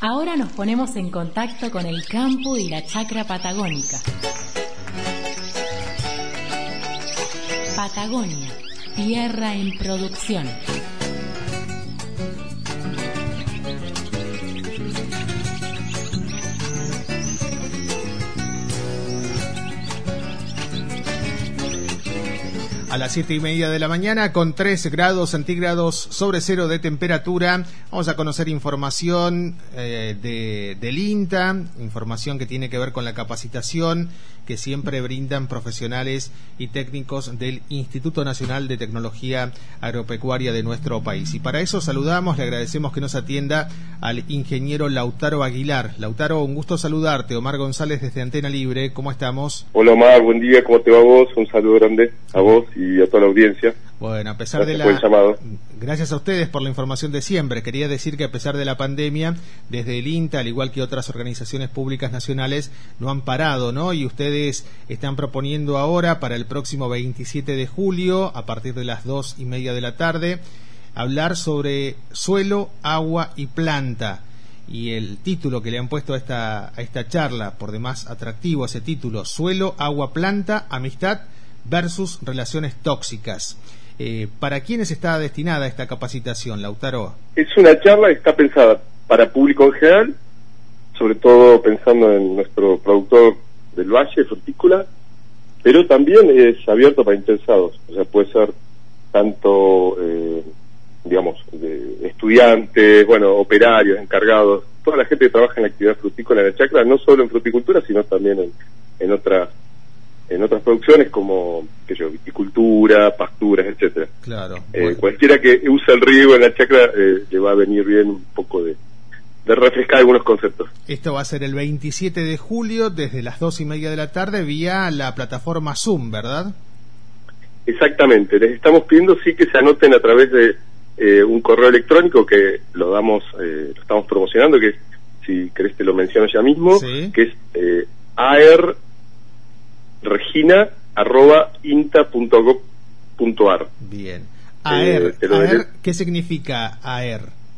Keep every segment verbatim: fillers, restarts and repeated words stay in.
Ahora nos ponemos en contacto con el campo y la chacra patagónica. Patagonia, tierra en producción. A las siete y media de la mañana, con tres grados centígrados sobre cero de temperatura, vamos a conocer información eh, de, del INTA, información que tiene que ver con la capacitación que siempre brindan profesionales y técnicos del Instituto Nacional de Tecnología Agropecuaria de nuestro país. Y para eso saludamos, le agradecemos que nos atienda al ingeniero Lautaro Aguilar. Lautaro, un gusto saludarte. Omar González desde Antena Libre, ¿cómo estamos? Hola Omar, buen día, ¿cómo te va vos? Un saludo grande a vos y a toda la audiencia. Bueno, a pesar Gracias de la... por el llamado. Gracias a ustedes por la información de siempre. Quería decir que a pesar de la pandemia, desde el INTA, al igual que otras organizaciones públicas nacionales, no han parado, ¿no? Y ustedes están proponiendo ahora, para el próximo veintisiete de julio, a partir de las dos y media de la tarde, hablar sobre suelo, agua y planta. Y el título que le han puesto a esta, a esta charla, por demás atractivo ese título, Suelo, Agua, Planta, Amistad versus Relaciones Tóxicas. Eh, ¿Para quiénes está destinada esta capacitación, Lautaro? Es una charla que está pensada para público en general, sobre todo pensando en nuestro productor del Valle, Frutícola, pero también es abierto para interesados, o sea, puede ser tanto, eh, digamos, de estudiantes, bueno, operarios, encargados, toda la gente que trabaja en la actividad frutícola en la chacra, no solo en fruticultura, sino también en, en otras en otras producciones como, qué sé yo, viticultura, pasturas, etcétera. Claro. Eh, bueno. Cualquiera que use el riego en la chacra eh, le va a venir bien un poco de, de refrescar algunos conceptos. Esto va a ser el veintisiete de julio desde las dos y media de la tarde vía la plataforma Zoom, ¿verdad? Exactamente. Les estamos pidiendo sí que se anoten a través de eh, un correo electrónico que lo damos, eh, lo estamos promocionando, que es, si querés te lo menciono ya mismo, sí. que es eh, aer regina arroba inta punto gob punto ar. Bien. AER, eh, AER, ¿qué significa AER?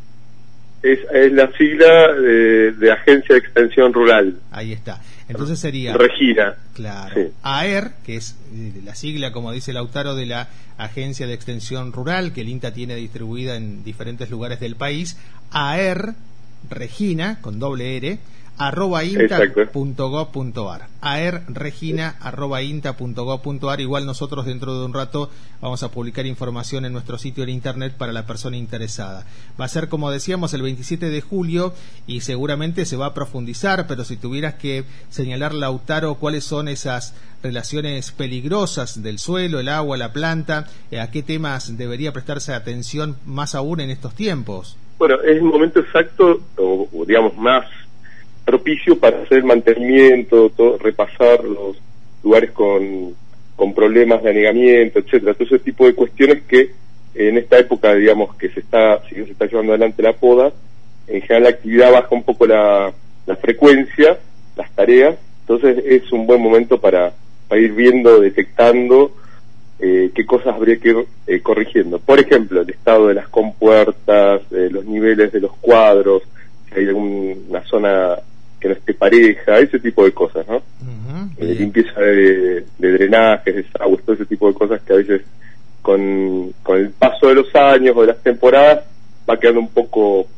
Es, es la sigla de, de Agencia de Extensión Rural. Ahí está. Entonces sería... Regina. Claro. Sí. AER, que es la sigla, como dice Lautaro, de la Agencia de Extensión Rural, que el INTA tiene distribuida en diferentes lugares del país. AER, Regina, con doble R, arroba inta punto gob punto ar. aer regina arroba inta punto gob punto ar. Igual nosotros dentro de un rato vamos a publicar información en nuestro sitio en internet para la persona interesada. Va a ser, como decíamos, el veintisiete de julio y seguramente se va a profundizar, pero si tuvieras que señalar, Lautaro, cuáles son esas relaciones peligrosas del suelo, el agua, la planta, ¿a qué temas debería prestarse atención más aún en estos tiempos? Bueno, es el momento exacto, o, o digamos más propicio para hacer el mantenimiento, todo, repasar los lugares con, con problemas de anegamiento, etcétera, todo ese tipo de cuestiones que en esta época, digamos, que se está, si no se está llevando adelante la poda, en general la actividad baja un poco la, la frecuencia, las tareas, entonces es un buen momento para, para ir viendo, detectando eh, qué cosas habría que ir eh, corrigiendo. Por ejemplo, el estado de las compuertas, eh, los niveles de los cuadros, si hay alguna zona que no esté pareja, ese tipo de cosas, ¿no? Uh-huh, eh, limpieza de, de drenajes, desagües, todo ese tipo de cosas que a veces con, con el paso de los años o de las temporadas va quedando un poco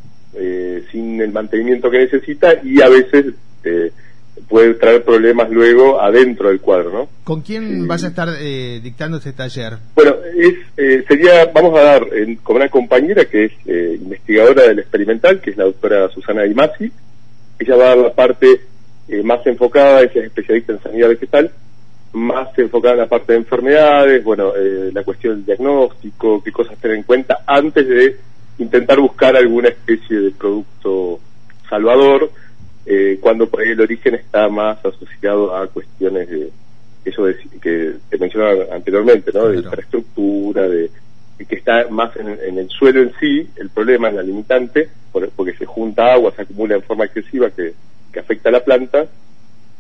eh, sin el mantenimiento que necesita y a veces eh, puede traer problemas luego adentro del cuadro, ¿no? ¿Con quién sí. vas a estar eh, dictando este taller? Bueno, es eh, sería, vamos a dar eh, con una compañera que es eh, investigadora del experimental, que es la doctora Susana Di Masi. Ella va a dar la parte eh, más enfocada, ella es especialista en sanidad vegetal, más enfocada en la parte de enfermedades, bueno, eh, la cuestión del diagnóstico, qué cosas tener en cuenta antes de intentar buscar alguna especie de producto salvador, eh, cuando por ahí el origen está más asociado a cuestiones de eso de, que te mencionaba anteriormente, ¿no? Claro. De infraestructura, de, de que está más en, en el suelo en sí, el problema es la limitante, por, porque se junta agua, se acumula en forma excesiva que, que afecta a la planta,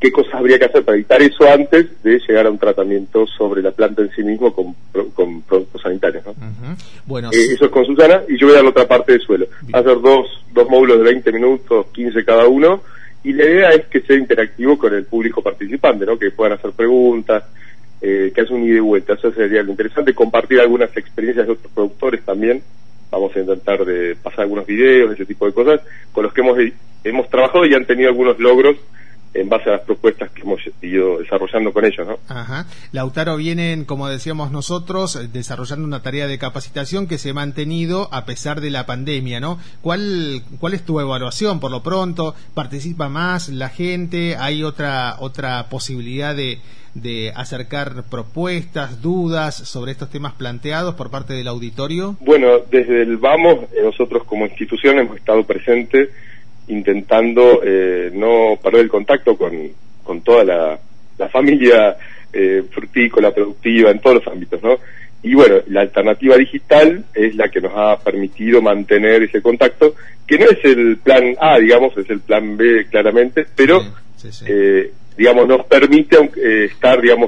qué cosas habría que hacer para evitar eso antes de llegar a un tratamiento sobre la planta en sí mismo con, con productos sanitarios, ¿no? Uh-huh. Bueno, eh, sí. Eso es con Susana, y yo voy a dar la otra parte del suelo. Va a ser dos, dos módulos de veinte minutos, quince cada uno, y la idea es que sea interactivo con el público participante, ¿no? Que puedan hacer preguntas, eh, que haga un ida y vuelta. Eso sería lo interesante, compartir algunas experiencias de otros productores también. Vamos a intentar de pasar algunos videos, ese tipo de cosas, con los que hemos, hemos trabajado y han tenido algunos logros en base a las propuestas que hemos ido desarrollando con ellos, ¿no? Ajá. Lautaro, vienen, como decíamos nosotros, desarrollando una tarea de capacitación que se ha mantenido a pesar de la pandemia, ¿no? ¿Cuál, cuál es tu evaluación por lo pronto? ¿Participa más la gente? ¿Hay otra otra posibilidad de, de acercar propuestas, dudas sobre estos temas planteados por parte del auditorio? Bueno, desde el Vamos, nosotros como institución hemos estado presentes intentando eh, no perder el contacto con, con toda la, la familia eh, frutícola, productiva, en todos los ámbitos, ¿no? Y bueno, la alternativa digital es la que nos ha permitido mantener ese contacto, que no es el plan A, digamos, es el plan B claramente, pero, sí, sí, sí. Eh, digamos, nos permite eh, estar, digamos,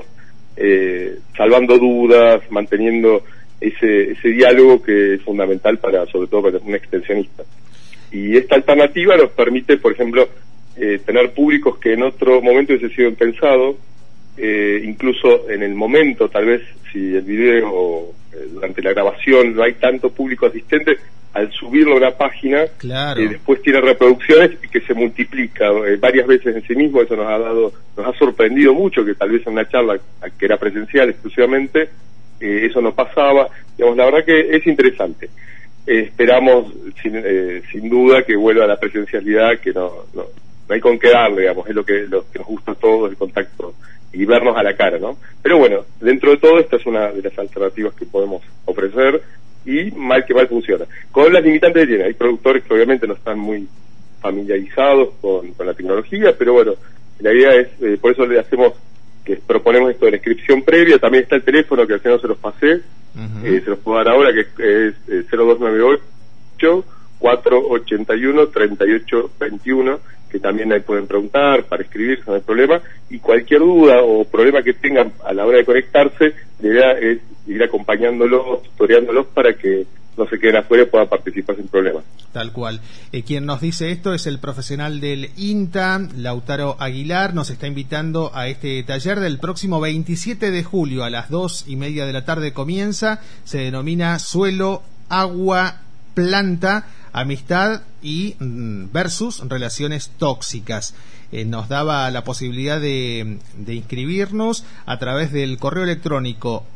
eh, salvando dudas, manteniendo ese, ese diálogo que es fundamental para, sobre todo para un extensionista. Y esta alternativa nos permite, por ejemplo, eh, tener públicos que en otro momento hubiese sido impensado, eh, incluso en el momento, tal vez, si el video, eh, durante la grabación, no hay tanto público asistente, al subirlo a una página, claro. eh, después tiene reproducciones y que se multiplica eh, varias veces en sí mismo. Eso nos ha dado, nos ha sorprendido mucho, que tal vez en una charla que era presencial exclusivamente, eh, eso no pasaba. Digamos, la verdad que es interesante. Eh, esperamos sin, eh, sin duda que vuelva a la presencialidad, que no, no, no hay con qué darle, digamos, es lo que, lo que nos gusta a todos, el contacto y vernos a la cara, ¿no? Pero bueno, dentro de todo esta es una de las alternativas que podemos ofrecer y mal que mal funciona. Con las limitantes que tiene, hay productores que obviamente no están muy familiarizados con, con la tecnología, pero bueno, la idea es, eh, por eso le hacemos, que proponemos esto de la inscripción previa. También está el teléfono que al final se los pasé, uh-huh. eh, se los puedo dar ahora, que es, es eh, cero dos nueve ocho, cuatro ocho uno, tres ocho dos uno, que también ahí pueden preguntar para escribir, no hay problema, y cualquier duda o problema que tengan a la hora de conectarse, la idea es ir acompañándolos, tutoreándolos para que no se queden afuera y puedan participar sin problemas. Tal cual. Eh, quien nos dice esto es el profesional del INTA, Lautaro Aguilar. Nos está invitando a este taller del próximo veintisiete de julio a las dos y media de la tarde comienza. Se denomina Suelo, Agua, Planta, Amistad y mm, versus Relaciones Tóxicas. Eh, nos daba la posibilidad de, de inscribirnos a través del correo electrónico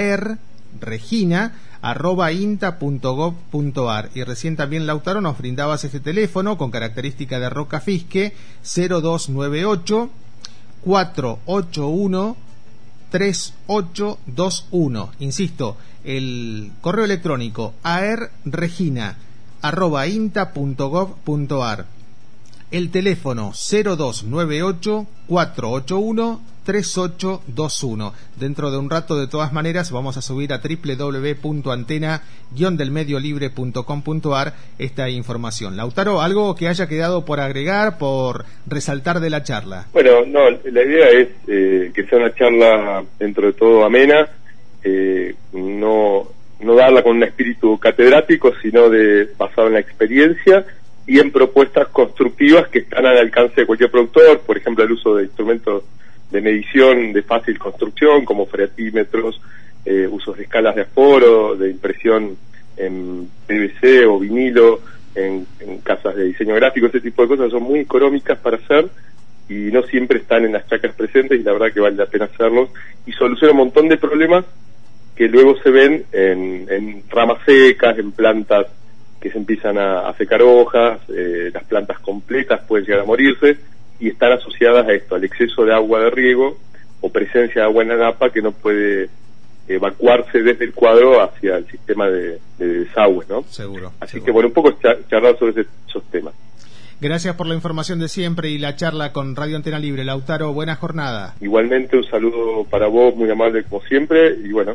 aerregina arroba inta punto gov punto ar, y recién también, Lautaro, nos brindabas este teléfono con característica de Roca Fisque cero dos nueve ocho, cuatro ocho uno, tres ocho dos uno. Insisto, el correo electrónico aerregina arroba inta punto gov punto ar, el teléfono cero dos nueve ocho, cuatro ocho uno, tres ocho dos uno. Dentro de un rato, de todas maneras, vamos a subir a doble u doble u doble u punto antena guion del medio libre punto com punto ar esta información. Lautaro, ¿algo que haya quedado por agregar, por resaltar de la charla? Bueno, no, la idea es eh, que sea una charla dentro de todo amena, eh, no, no darla con un espíritu catedrático, sino de basado en la experiencia y en propuestas constructivas que están al alcance de cualquier productor. Por ejemplo, el uso de instrumentos de medición de fácil construcción como freatímetros, eh, usos de escalas de aforo, de impresión en P V C o vinilo, en, en casas de diseño gráfico. Ese tipo de cosas son muy económicas para hacer y no siempre están en las chacras presentes, y la verdad que vale la pena hacerlos, y soluciona un montón de problemas que luego se ven en, en ramas secas, en plantas que se empiezan a, a secar hojas, eh, las plantas completas pueden llegar a morirse, y están asociadas a esto, al exceso de agua de riego o presencia de agua en la napa que no puede evacuarse desde el cuadro hacia el sistema de, de desagüe, ¿no? Seguro. Así seguro. que, bueno, un poco charlar sobre ese, esos temas. Gracias por la información de siempre y la charla con Radio Antena Libre. Lautaro, buena jornada. Igualmente, un saludo para vos, muy amable como siempre, y bueno,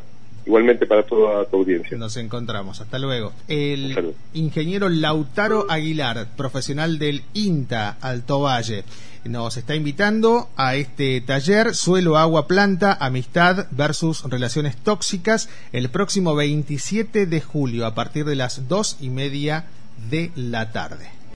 igualmente para toda tu audiencia. Nos encontramos, hasta luego. El ingeniero Lautaro Aguilar, profesional del INTA Alto Valle, nos está invitando a este taller Suelo, Agua, Planta, Amistad versus Relaciones Tóxicas, el próximo veintisiete de julio a partir de las dos y media de la tarde.